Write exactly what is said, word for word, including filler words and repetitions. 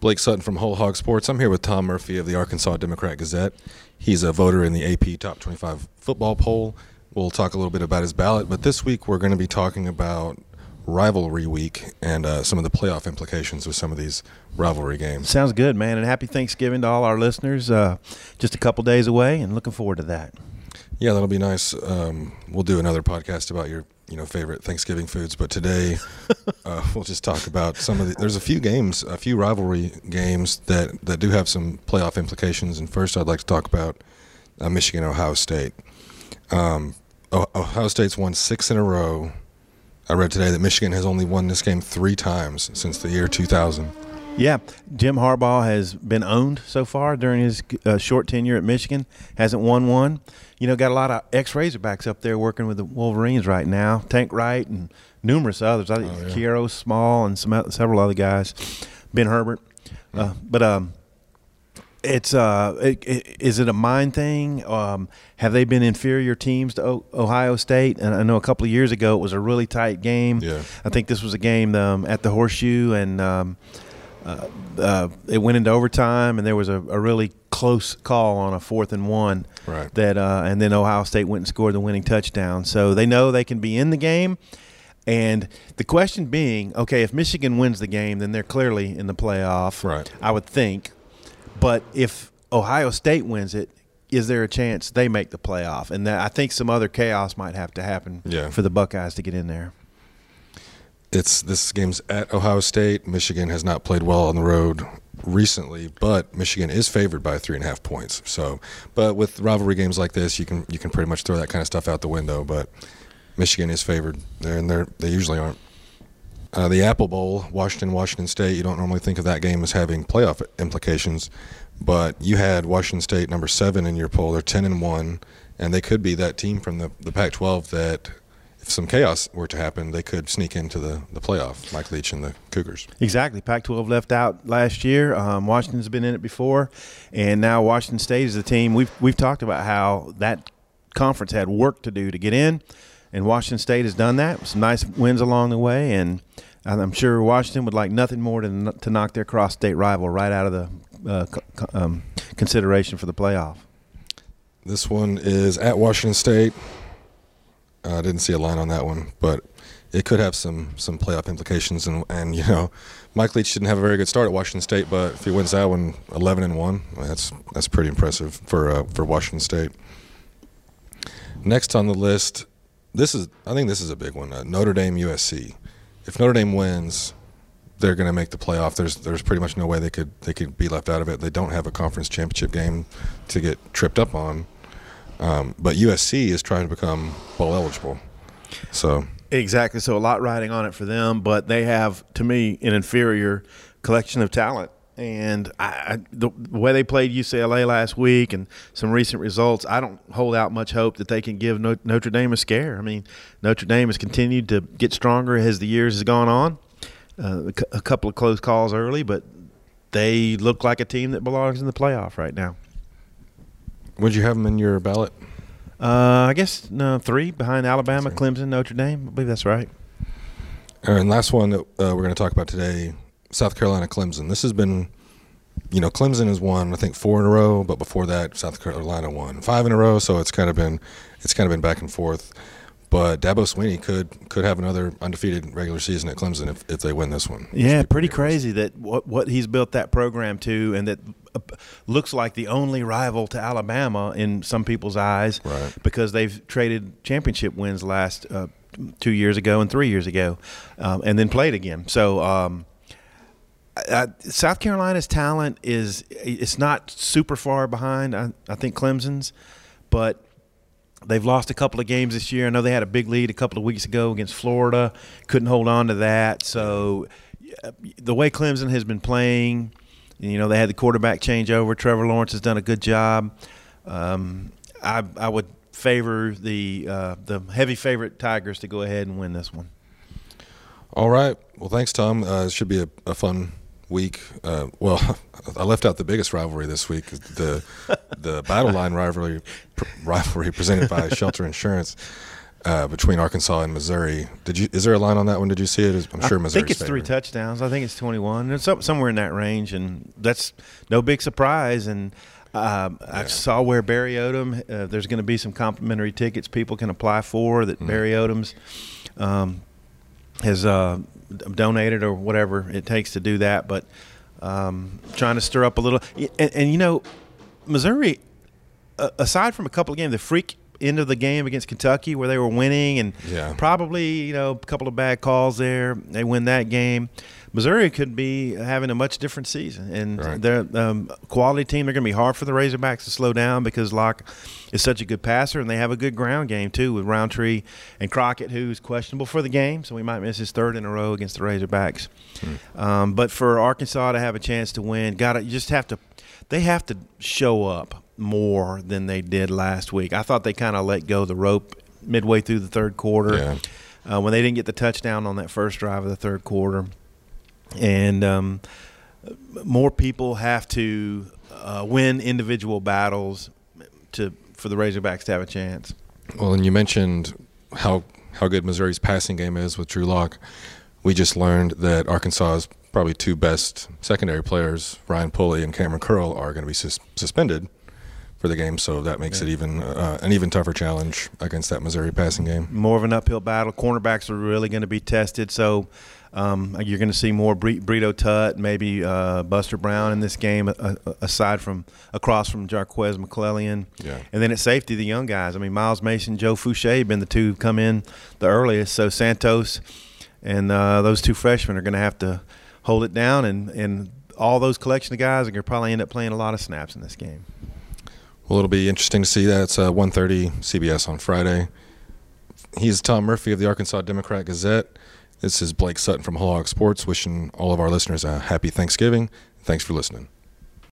Blake Sutton from Whole Hog Sports. I'm here with Tom Murphy of the Arkansas Democrat-Gazette. He's a voter in the A P Top twenty-five football poll. We'll talk a little bit about his ballot, but this week we're going to be talking about rivalry week and uh, some of the playoff implications of some of these rivalry games. Sounds good, man, and happy Thanksgiving to all our listeners. Uh, just a couple days away, and looking forward to that. Yeah, that'll be nice. Um, we'll do another podcast about your you know favorite Thanksgiving foods, but today uh, we'll just talk about some of the – there's a few games, a few rivalry games that, that do have some playoff implications, and first I'd like to talk about uh, Michigan-Ohio State. Um, Ohio State's won six in a row. I read today that Michigan has only won this game three times since the year two thousand. Yeah, Jim Harbaugh has been owned so far during his uh, short tenure at Michigan. Hasn't won one. You know, got a lot of ex-Razorbacks up there working with the Wolverines right now. Tank Wright and numerous others. I think oh, yeah. Kiero Small and some several other guys. Ben Herbert. Uh, but um, it's uh, it, it, is it a mind thing? Um, have they been inferior teams to o- Ohio State? And I know a couple of years ago it was a really tight game. Yeah. I think this was a game um, at the Horseshoe, and um, uh, uh, it went into overtime, and there was a, a really close call on a fourth and one. Right. That uh, and then Ohio State went and scored the winning touchdown. So they know they can be in the game. And the question being, okay, if Michigan wins the game, then they're clearly in the playoff. Right. I would think. But if Ohio State wins it, is there a chance they make the playoff? And that, I think some other chaos might have to happen yeah. for the Buckeyes to get in there. It's this game's at Ohio State. Michigan has not played well on the road recently, but Michigan is favored by three and a half points. So, but with rivalry games like this, you can you can pretty much throw that kind of stuff out the window. But Michigan is favored, there, and they they usually aren't. Uh, the Apple Bowl, Washington, Washington State. You don't normally think of that game as having playoff implications, but you had Washington State number seven in your poll. They're ten and one, and they could be that team from the the Pac twelve that, if some chaos were to happen, they could sneak into the, the playoff, Mike Leach and the Cougars. Exactly. Pac twelve left out last year. Um, Washington's been in it before, and now Washington State is the team. We've we've talked about how that conference had work to do to get in, and Washington State has done that with some nice wins along the way, and I'm sure Washington would like nothing more than to knock their cross-state rival right out of the uh, um, consideration for the playoff. This one is at Washington State. I uh, didn't see a line on that one, but it could have some some playoff implications. And, and you know, Mike Leach didn't have a very good start at Washington State, but if he wins that one, eleven and one, that's that's pretty impressive for uh, for Washington State. Next on the list, this is I think this is a big one. Uh, Notre Dame U S C. If Notre Dame wins, they're going to make the playoff. There's there's pretty much no way they could they could be left out of it. They don't have a conference championship game to get tripped up on. Um, but U S C is trying to become bowl eligible. So exactly. So a lot riding on it for them, but they have, to me, an inferior collection of talent. And I, I, the, the way they played U C L A last week and some recent results, I don't hold out much hope that they can give no, Notre Dame a scare. I mean, Notre Dame has continued to get stronger as the years has gone on. Uh, a, a couple of close calls early, but they look like a team that belongs in the playoff right now. Would you have them in your ballot? Uh, I guess no, three behind Alabama, Clemson, Notre Dame. I believe that's right. All right, and last one that uh, we're going to talk about today, South Carolina, Clemson. This has been, you know, Clemson has won I think four in a row, but before that, South Carolina won five in a row. So it's kind of been, it's kind of been back and forth. But Dabo Swinney could could have another undefeated regular season at Clemson if, if they win this one. Yeah, pretty crazy that what what he's built that program to, and that uh, looks like the only rival to Alabama in some people's eyes, right, because they've traded championship wins last uh, two years ago and three years ago, um, and then played again. So um, I, South Carolina's talent is it's not super far behind, I, I think, Clemson's, but they've lost a couple of games this year. I know they had a big lead a couple of weeks ago against Florida. Couldn't hold on to that. So the way Clemson has been playing, you know, they had the quarterback change over. Trevor Lawrence has done a good job. Um, I, I would favor the uh, the heavy favorite Tigers to go ahead and win this one. All right. Well, thanks, Tom. Uh, it should be a, a fun week. Uh, well, I left out the biggest rivalry this week, the the Battle Line rivalry rivalry presented by Shelter Insurance. uh, between Arkansas and Missouri. Did you? Is there a line on that one? Did you see it? I'm sure Missouri. I think it's three touchdowns. I think it's twenty-one. It's up somewhere in that range, and that's no big surprise. And um, yeah. I saw where Barry Odom. Uh, there's going to be some complimentary tickets people can apply for. That mm-hmm. Barry Odom's um, has uh, donated or whatever it takes to do that. But um, trying to stir up a little. And, and you know, Missouri, uh, aside from a couple of games, the freak end of the game against Kentucky where they were winning and yeah. probably, you know, a couple of bad calls there. They win that game. Missouri could be having a much different season. And right. they're a um, quality team. They're going to be hard for the Razorbacks to slow down because Locke is such a good passer, and they have a good ground game too with Roundtree and Crockett, who's questionable for the game, so we might miss his third in a row against the Razorbacks. Hmm. Um, but for Arkansas to have a chance to win, got you just have to – they have to show up more than they did last week. I thought they kind of let go the rope midway through the third quarter yeah. uh, when they didn't get the touchdown on that first drive of the third quarter. And um, more people have to uh, win individual battles to for the Razorbacks to have a chance. Well, and you mentioned how how good Missouri's passing game is with Drew Lock. We just learned that Arkansas's probably two best secondary players, Ryan Pulley and Cameron Curl, are going to be sus- suspended for the game, so that makes yeah. it even uh, an even tougher challenge against that Missouri passing game. More of an uphill battle. Cornerbacks are really going to be tested, so um, you're going to see more Bre- Brito Tutt, maybe uh, Buster Brown in this game, uh, aside from across from Jarquez McClellion. Yeah. And then at safety, the young guys. I mean, Miles Mason, Joe Fouché have been the two who've come in the earliest, so Santos and uh, those two freshmen are going to have to hold it down, and, and all those collection of guys are going to probably end up playing a lot of snaps in this game. Well, it'll be interesting to see that. It's uh, one thirty C B S on Friday. He's Tom Murphy of the Arkansas Democrat-Gazette. This is Blake Sutton from Whole Hog Sports, wishing all of our listeners a happy Thanksgiving. Thanks for listening.